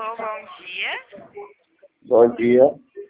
Alô, bom dia. Bom dia,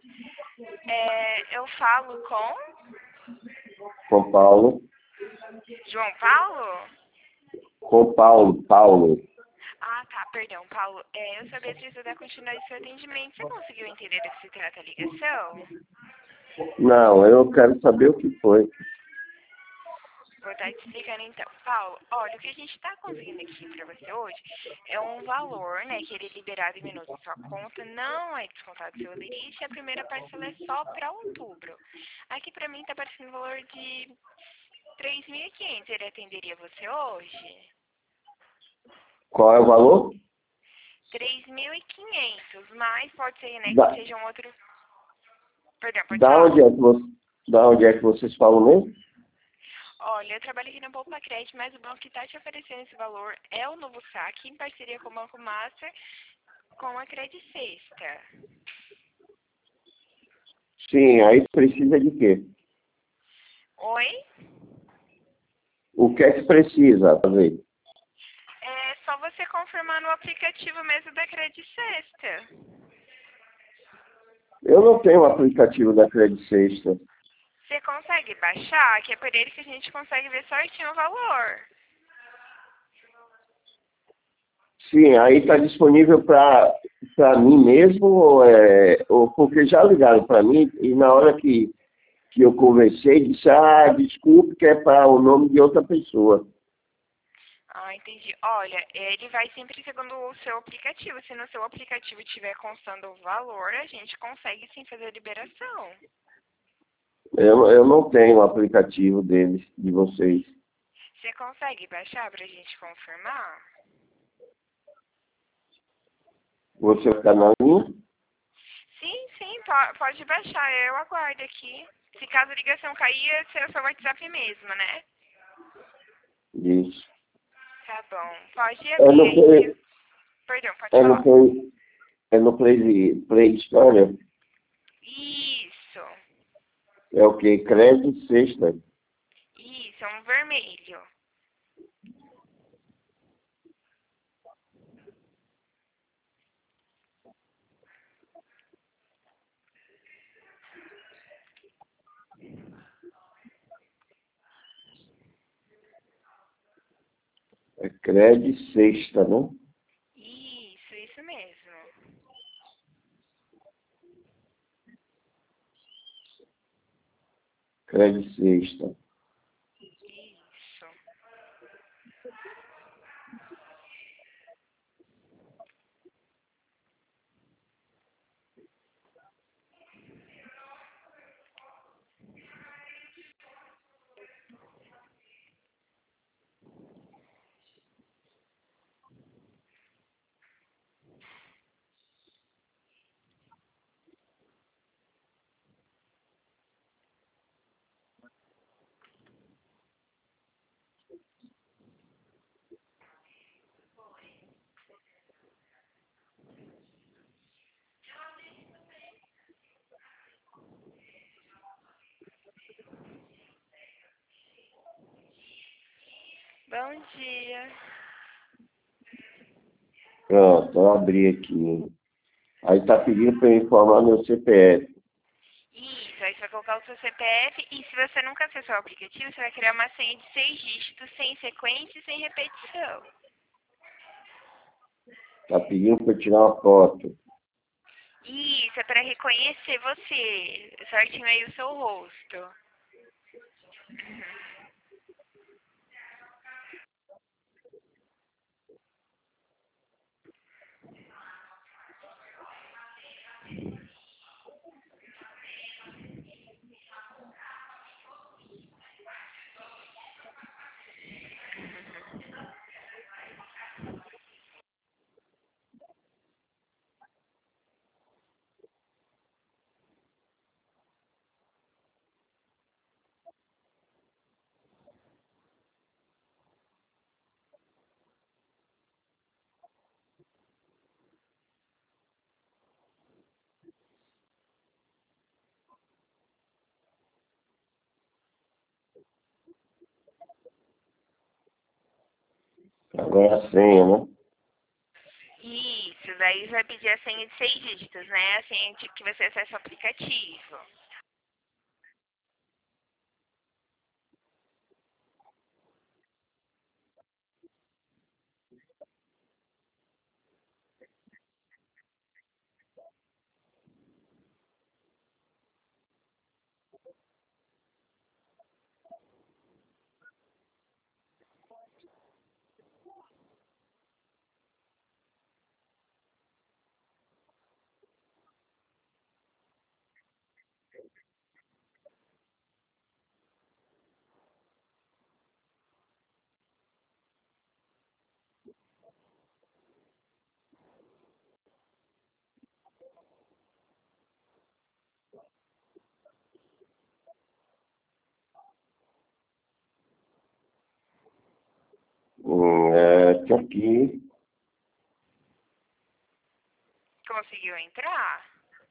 Eu falo com com Paulo. João Paulo? Com Paulo. Ah, tá, perdão, Paulo. Eu sou a Beatriz da continuidade do seu atendimento. Você conseguiu entender do que se trata a ligação? Não, eu quero saber o que foi. Vou estar te explicando então. Paulo, olha, o que a gente está conseguindo aqui para você hoje é um valor, né, que ele é liberado em minutos na sua conta, não é descontado do seu limite, e a primeira parcela é só para outubro. Aqui para mim está aparecendo um valor de 3.500. Ele atenderia você hoje? Qual é o valor? 3.500, mas pode ser, né, que Da, seja um outro... Perdão, pode da falar. onde é que da onde é que vocês falam mesmo? Olha, eu trabalho aqui na Poupa Crédito, mas o banco que está te oferecendo esse valor é o Novo Saque, em parceria com o Banco Master, com a Credit Sexta. Sim, aí precisa de quê? Oi? O que é que precisa fazer? É só você confirmar no aplicativo mesmo da Credit Sexta. Eu não tenho o aplicativo da Credit Sexta. Você consegue baixar, que é por ele que a gente consegue ver certinho o valor. Sim, aí está disponível para mim mesmo, ou porque já ligaram para mim e na hora que eu conversei, disse, desculpe que é para o nome de outra pessoa. Ah, entendi. Olha, ele vai sempre segundo o seu aplicativo. Se no seu aplicativo estiver constando o valor, a gente consegue sim fazer a liberação. Eu não tenho o aplicativo deles, de vocês. Você consegue baixar para a gente confirmar? Você fica na linha? Sim, sim, pode baixar. Eu aguardo aqui. Se caso a ligação cair, é o seu WhatsApp mesmo, né? Isso. Tá bom. Pode É abrir no aí. Play, Perdão, pode é no falar. Play, é no Play Store, Isso. é o que? Crédito Sexta. Isso, é um vermelho. É Crédito Sexta, né? Isso mesmo. Crédito Sexta. Isso. Bom dia. Pronto, eu abri aqui. Aí está pedindo para eu informar meu CPF. Isso, aí você vai colocar o seu CPF e se você nunca acessou o aplicativo, você vai criar uma senha de 6 dígitos, sem sequência e sem repetição. Está pedindo para eu tirar uma foto. Isso, é para reconhecer você, certinho aí o seu rosto. Agora a senha, né? Isso, Isso, daí vai pedir a senha de 6 dígitos, né? A senha de que você acessa o aplicativo. Tem aqui, Conseguiu entrar?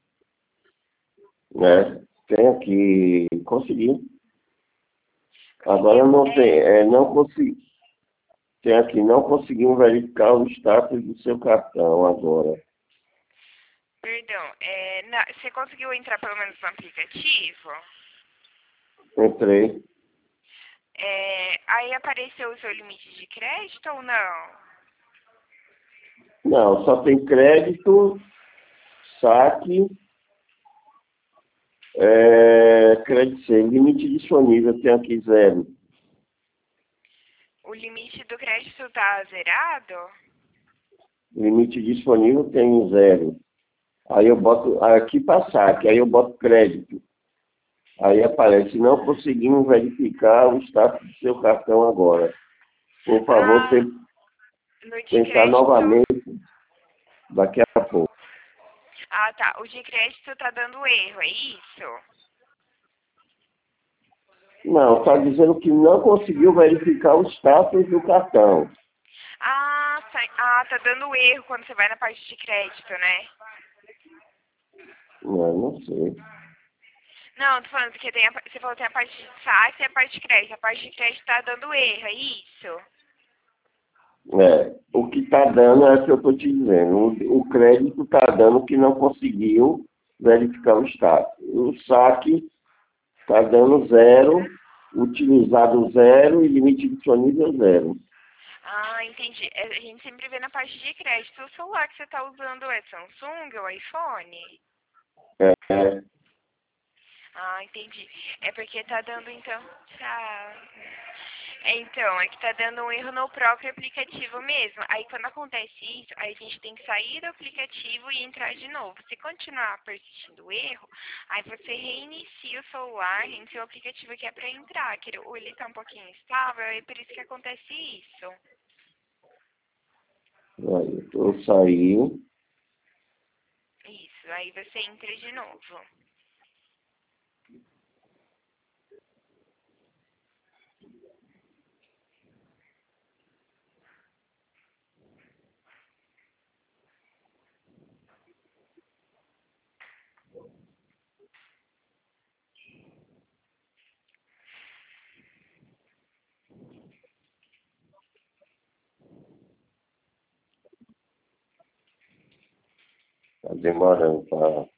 né? Tem aqui, consegui. Agora Conseguiu? não tem, não consegui. Tem aqui, não conseguimos verificar o status do seu cartão agora. Perdão, você conseguiu entrar pelo menos no aplicativo? Entrei. Aí apareceu o seu limite de crédito ou não? Não, só tem crédito, saque, crédito sem limite disponível, tem aqui zero. O limite do crédito tá zerado? Limite disponível tem zero. Aí eu boto aqui para saque, aí eu boto crédito. Aí aparece, não conseguimos verificar o status do seu cartão agora. Por favor, Ah, no de tentar crédito. novamente daqui a pouco. Ah, tá. O de crédito tá dando erro, é isso? Não, está dizendo que não conseguiu verificar o status do cartão. Tá dando erro quando você vai na parte de crédito, né? Não sei. Não, tô falando que você falou que tem a parte de saque e a parte de crédito. A parte de crédito tá dando erro, é isso? O que está dando é o que eu estou te dizendo. O crédito está dando que não conseguiu verificar o status. O saque está dando zero, utilizado zero e limite disponível zero. Ah, entendi. A gente sempre vê na parte de crédito. O celular que você tá usando é Samsung ou iPhone? É, Ah, entendi. É porque tá dando então. Tá. Então, é que tá dando um erro no próprio aplicativo mesmo. Aí quando acontece isso, aí a gente tem que sair do aplicativo e entrar de novo. Se continuar persistindo o erro, aí você reinicia o celular, reinicia o aplicativo que é pra entrar. Que ele tá um pouquinho instável, é por isso que acontece isso. aí eu saí. Isso, aí você entra de novo. Está demorando para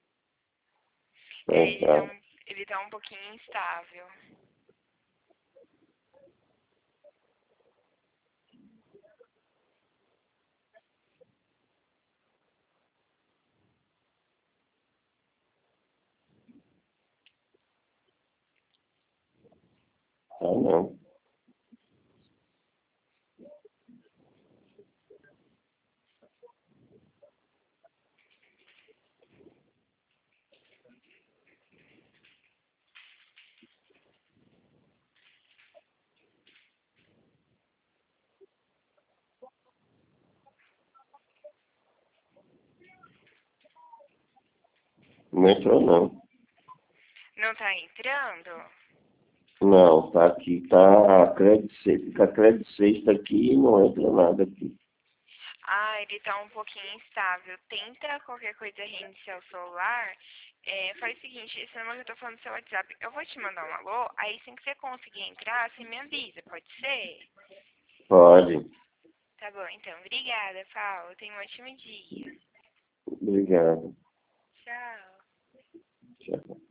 É, entrar. ele tá um pouquinho instável. Ah, não. Não entrou, não. Não tá entrando? Não, tá aqui, tá crédito, fica crédito sexta aqui e não entra nada aqui. Ah, ele tá um pouquinho instável. Tenta qualquer coisa reiniciar o celular. Faz o seguinte, esse número que eu tô falando no seu WhatsApp, eu vou te mandar um alô, aí assim que você conseguir entrar, você me avisa, pode ser? Pode. Tá bom, então. Obrigada, Paulo. Tenha um ótimo dia. Obrigado. Tchau. Tchau.